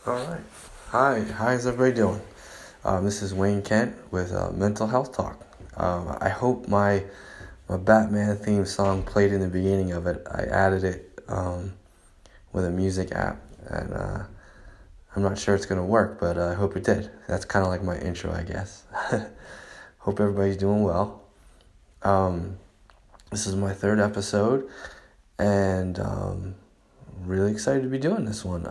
All right. Hi. How's everybody doing? This is Wayne Kent with Mental Health Talk. I hope my Batman theme song played in the beginning of it. I added it with a music app, and I'm not sure it's gonna work, but I hope it did. That's kind of like my intro, I guess. Hope everybody's doing well. Um, this is my third episode, and really excited to be doing this one.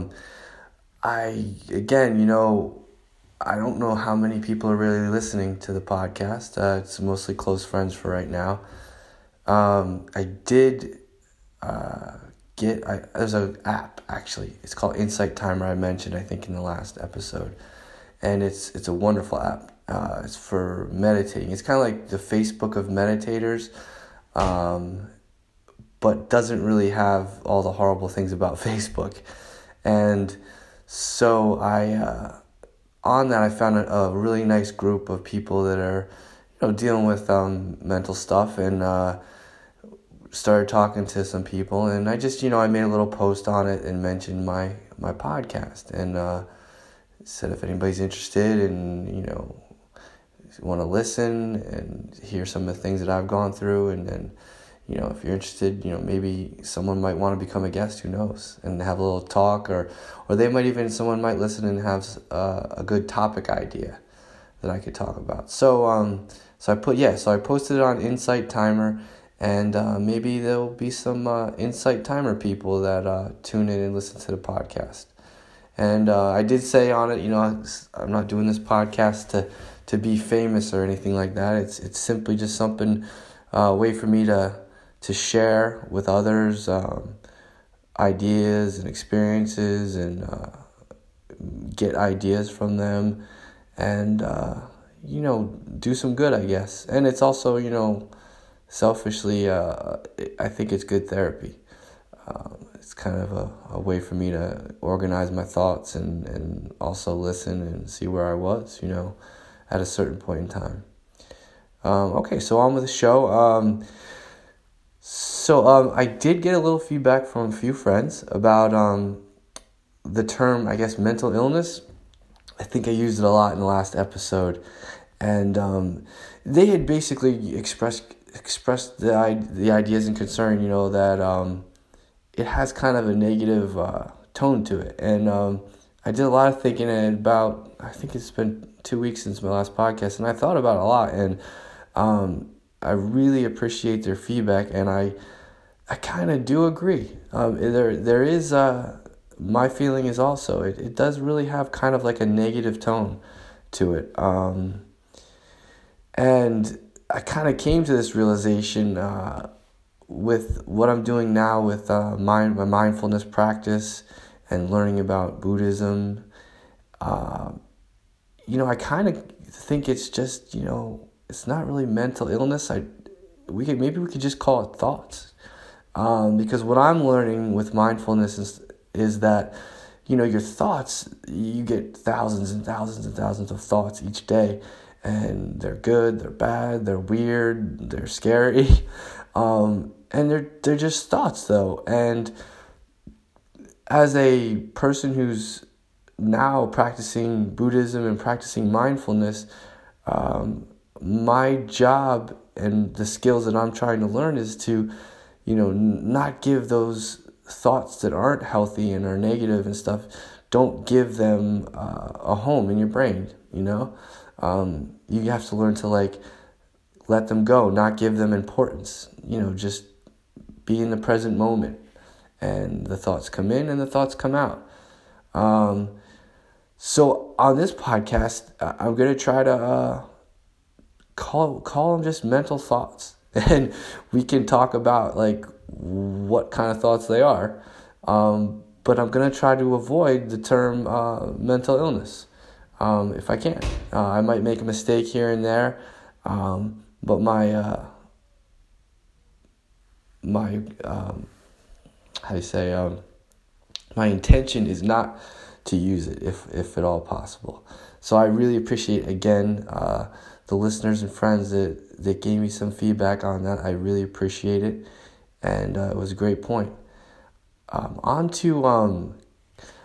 Again, I don't know how many people are really listening to the podcast. It's mostly close friends for right now. I did there's an app, actually. It's called Insight Timer, I mentioned, I think, in the last episode. And it's a wonderful app. It's for meditating. It's kind of like the Facebook of meditators, but doesn't really have all the horrible things about Facebook. And so on that, I found a really nice group of people that are, dealing with mental stuff, and started talking to some people. And I just, I made a little post on it and mentioned my podcast, and said if anybody's interested and want to listen and hear some of the things that I've gone through, and then if you're interested, maybe someone might want to become a guest, who knows, and have a little talk, or someone might listen and have a good topic idea that I could talk about. So I posted it on Insight Timer, and maybe there'll be some Insight Timer people that tune in and listen to the podcast. And I did say on it, I'm not doing this podcast to be famous or anything like that. It's simply just something, way for me to share with others ideas and experiences, and get ideas from them, and do some good, I guess. And it's also, selfishly, I think it's good therapy. It's kind of a way for me to organize my thoughts, and also listen and see where I was, at a certain point in time. Okay, so on with the show. I did get a little feedback from a few friends about the term, I guess, mental illness. I think I used it a lot in the last episode, and they had basically expressed the ideas and concern, that it has kind of a negative tone to it. And I did a lot of thinking about, I think it's been 2 weeks since my last podcast, and I thought about it a lot, and I really appreciate their feedback, and I kind of do agree. There is, my feeling is also, it does really have kind of like a negative tone to it. And I kind of came to this realization with what I'm doing now with my mindfulness practice and learning about Buddhism. I kind of think it's just, it's not really mental illness. We could just call it thoughts. Because what I'm learning with mindfulness is that, your thoughts, you get thousands and thousands and thousands of thoughts each day, and they're good, they're bad, they're weird, they're scary, and they're just thoughts, though. And as a person who's now practicing Buddhism and practicing mindfulness, my job and the skills that I'm trying to learn is to, not give those thoughts that aren't healthy and are negative and stuff, don't give them a home in your brain, You have to learn to, let them go, not give them importance, just be in the present moment. And the thoughts come in and the thoughts come out. So on this podcast, I'm going to try to call them just mental thoughts. And we can talk about, what kind of thoughts they are. But I'm going to try to avoid the term mental illness if I can. I might make a mistake here and there, but my my intention is not to use it if at all possible. So I really appreciate, again, the listeners and friends that gave me some feedback on that. I really appreciate it, and it was a great point. On to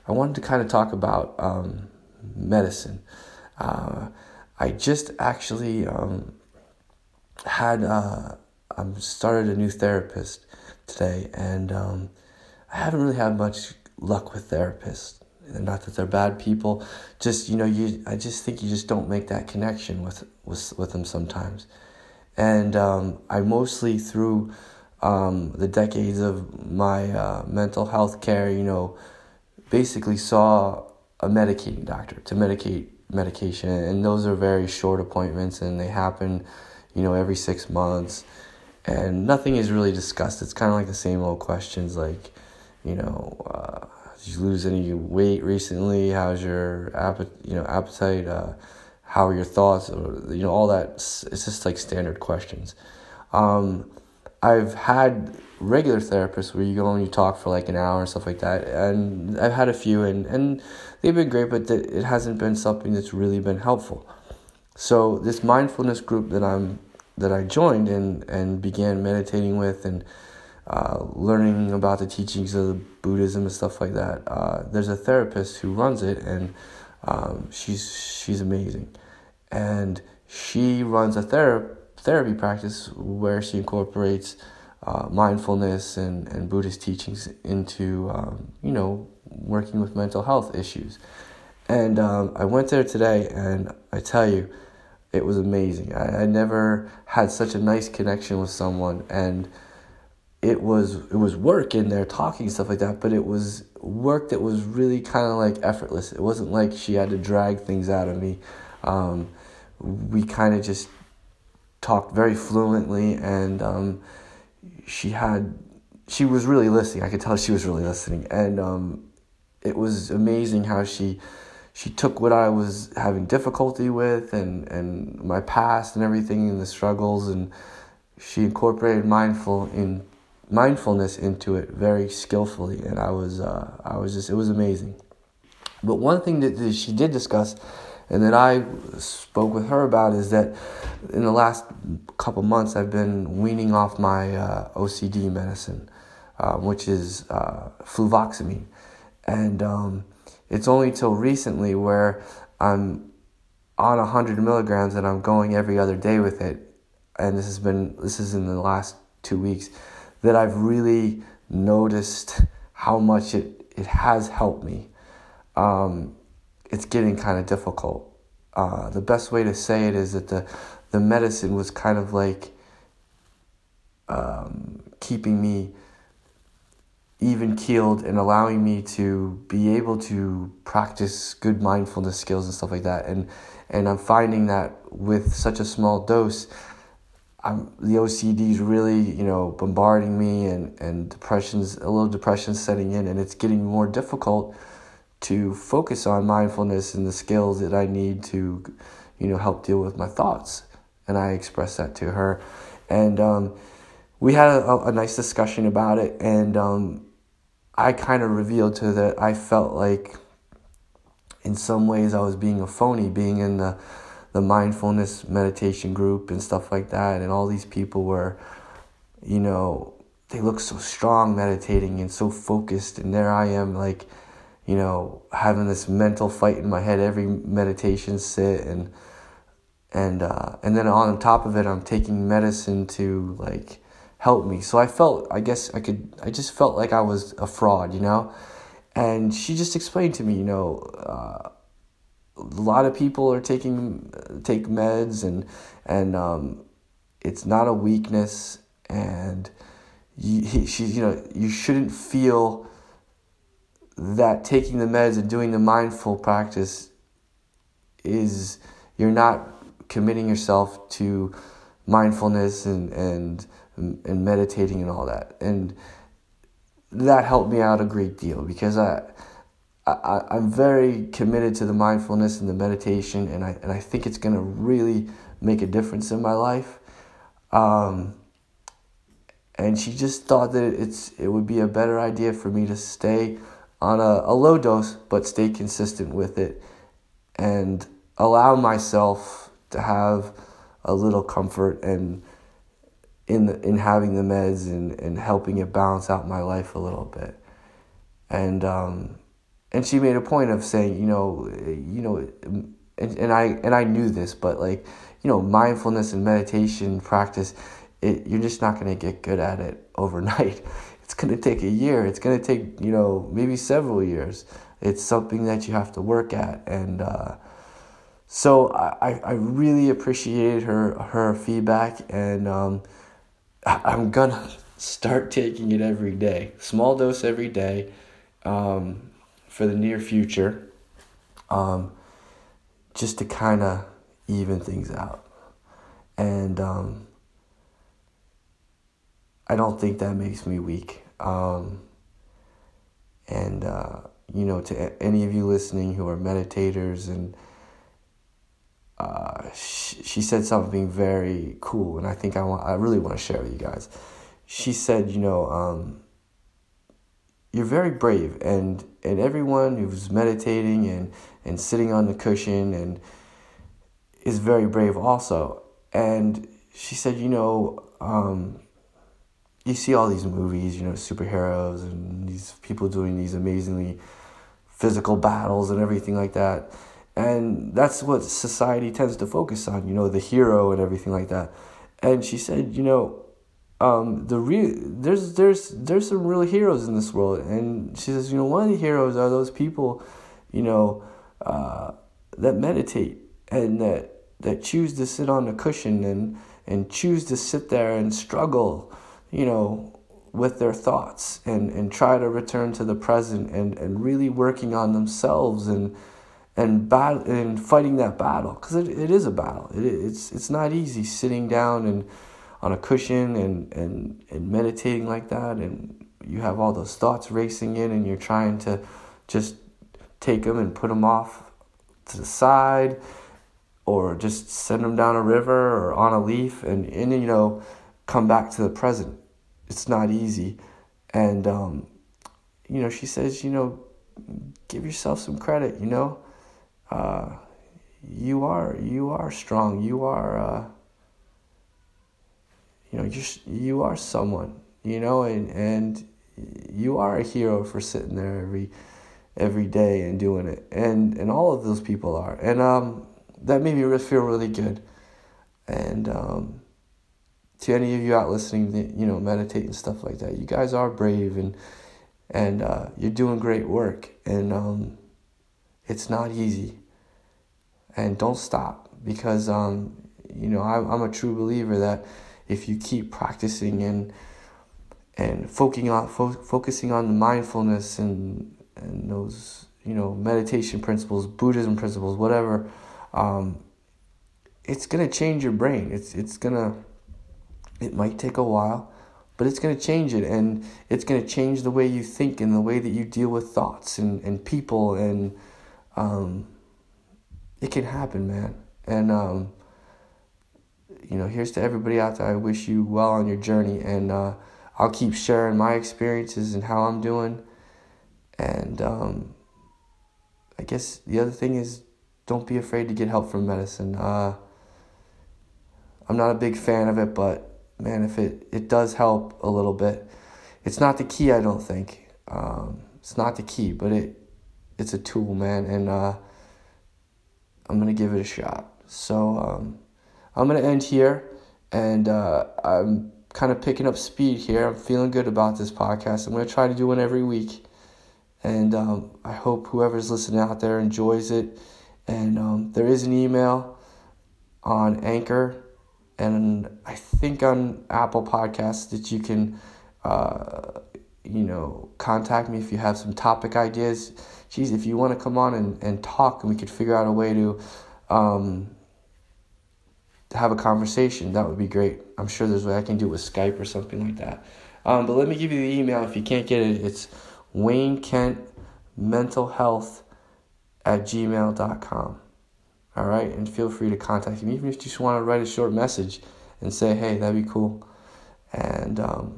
I wanted to kind of talk about medicine. I just actually had started a new therapist today, and I haven't really had much luck with therapists. Not that they're bad people, just I just think you just don't make that connection with them sometimes. And I mostly through the decades of my mental health care, basically saw a medicating doctor to medicate medication, and those are very short appointments, and they happen, every 6 months, and nothing is really discussed. It's kind of like the same old questions, like, did you lose any weight recently? How's your appetite? How are your thoughts? Or, all that. It's just like standard questions. I've had regular therapists where you go and you talk for like an hour and stuff like that, and I've had a few, and they've been great, but it hasn't been something that's really been helpful. So this mindfulness group that I joined and began meditating with and learning about the teachings of Buddhism and stuff like that. There's a therapist who runs it, and she's amazing, and she runs a therapy practice where she incorporates mindfulness and Buddhist teachings into working with mental health issues. And I went there today, and I tell you, it was amazing. I never had such a nice connection with someone, and it was work in there, talking and stuff like that, but it was work that was really kind of like effortless. It wasn't like she had to drag things out of me. We kind of just talked very fluently, and she was really listening. I could tell she was really listening, and it was amazing how she took what I was having difficulty with and my past and everything and the struggles, and she incorporated mindfulness into it very skillfully, and it was amazing. But one thing that she did discuss, and that I spoke with her about, is that in the last couple months I've been weaning off my OCD medicine, which is fluvoxamine, and it's only till recently where I'm on 100 milligrams and I'm going every other day with it, and this is in the last 2 weeks, that I've really noticed how much it has helped me. It's getting kind of difficult. The best way to say it is that the medicine was kind of like keeping me even keeled and allowing me to be able to practice good mindfulness skills and stuff like that. And I'm finding that with such a small dose, the OCD is really, bombarding me, and a little depression setting in, and it's getting more difficult to focus on mindfulness and the skills that I need to, help deal with my thoughts. And I expressed that to her, and we had a nice discussion about it, and I kind of revealed to her that I felt like in some ways I was being a phony, being in the mindfulness meditation group and stuff like that, and all these people were, they look so strong meditating and so focused, and there I am like, having this mental fight in my head every meditation sit, and then on top of it I'm taking medicine to like help me. So I just felt like I was a fraud, and she just explained to me, a lot of people are take meds, and it's not a weakness, and you shouldn't feel that taking the meds and doing the mindful practice is, you're not committing yourself to mindfulness and meditating and all that. And that helped me out a great deal, because I'm very committed to the mindfulness and the meditation, and I think it's going to really make a difference in my life. And she just thought that it would be a better idea for me to stay on a low dose, but stay consistent with it, and allow myself to have a little comfort and in having the meds and helping it balance out my life a little bit. And and she made a point of saying, and I knew this, but like, mindfulness and meditation practice, you're just not going to get good at it overnight. It's going to take a year. It's going to take, maybe several years. It's something that you have to work at. And so I really appreciated her feedback, and I'm going to start taking it every day. Small dose every day for the near future, just to kind of even things out. And I don't think that makes me weak. To any of you listening who are meditators, and she said something very cool, and I think I really want to share with you guys. She said, you're very brave, and everyone who's meditating and sitting on the cushion and is very brave also. And she said, you see all these movies, superheroes and these people doing these amazingly physical battles and everything like that. And that's what society tends to focus on, the hero and everything like that. And she said, there's some real heroes in this world. And she says, one of the heroes are those people, that meditate and that choose to sit on the cushion and choose to sit there and struggle, with their thoughts and try to return to the present and really working on themselves and fighting that battle, because it is a battle. It's not easy sitting down and on a cushion and meditating like that, and you have all those thoughts racing in, and you're trying to just take them and put them off to the side, or just send them down a river or on a leaf and come back to the present. It's not easy. And she says, give yourself some credit. You are strong. You are you are someone, and you are a hero for sitting there every day and doing it, and all of those people are, and that made me feel really good. And to any of you out listening that meditate and stuff like that, you guys are brave, and you're doing great work, and it's not easy. And don't stop, because I'm a true believer that if you keep practicing and focusing on the mindfulness and those meditation principles, Buddhism principles, whatever, it's gonna change your brain. It might take a while, but it's gonna change it, and it's gonna change the way you think and the way that you deal with thoughts and people, and it can happen, man. And here's to everybody out there. I wish you well on your journey, and I'll keep sharing my experiences and how I'm doing. And I guess the other thing is, don't be afraid to get help from medicine. I'm not a big fan of it, but man, if it does help a little bit. It's not the key, I don't think. It's not the key, but it's a tool, man, and I'm going to give it a shot. So I'm going to end here, and I'm kind of picking up speed here. I'm feeling good about this podcast. I'm going to try to do one every week, and I hope whoever's listening out there enjoys it. And there is an email on Anchor, and I think on Apple Podcasts that you can, contact me if you have some topic ideas. Geez, if you want to come on and talk, and we could figure out a way to have a conversation, that would be great. I'm sure there's a way I can do it with Skype or something like that. But let me give you the email. If you can't get it, it's WayneKentMentalHealth@gmail.com. All right, and feel free to contact me, even if you just want to write a short message and say, hey, that'd be cool. And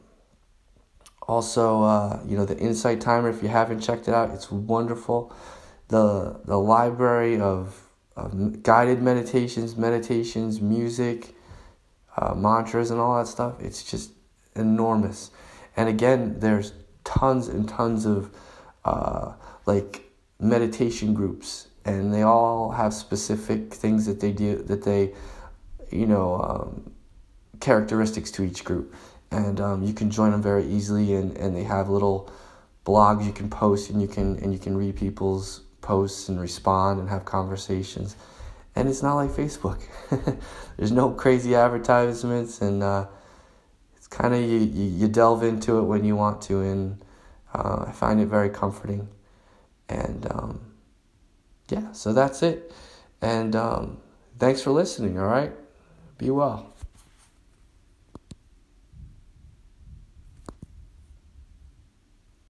also, the Insight Timer, if you haven't checked it out, it's wonderful. The library of guided meditations, music, mantras, and all that stuff, it's just enormous. And again, there's tons and tons of meditation groups, and they all have specific things that they do, that they, characteristics to each group. And you can join them very easily, and they have little blogs you can post, and you can read people's posts and respond and have conversations. And it's not like Facebook. There's no crazy advertisements, and it's kind of you delve into it when you want to, and I find it very comforting. And so that's it. And thanks for listening, all right? Be well.